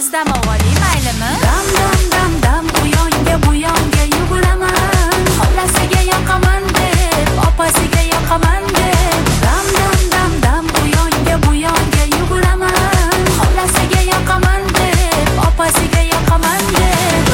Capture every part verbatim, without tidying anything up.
pastdam ovoling maylimi? Dam dam dam dam u yonga bu yonga yuguraman. Xolasiga yoqaman deb, opasiga yoqaman deb. Dam dam dam dam u yonga bu yonga yuguraman. Xolasiga yoqaman deb, opasiga yoqaman deb.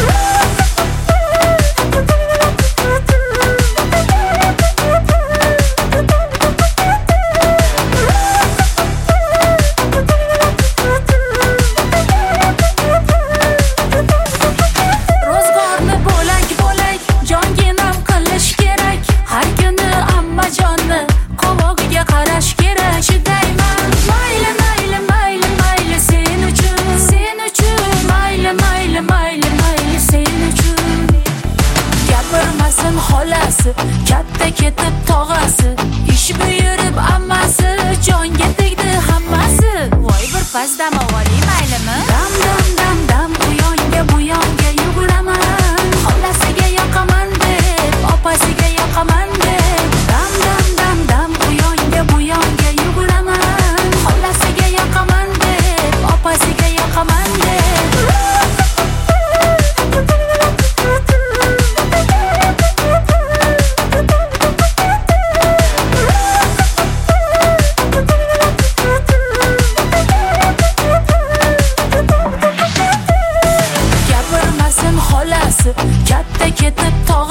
Xolasi katta ketib tog'asi, ish buyurib ammasi, jonga tegdi hammasi. Voy bir pastdam ovoling maylimi? Dam dam dam dam u yonga bu yonga yuguraman. Xolasiga yoqaman deb, opasiga yoqaman deb. Dam dam dam dam u yonga bu yonga yuguraman. Xolasiga yoqaman deb, opasiga yoqaman deb. Xolasi katta ketib tog'asi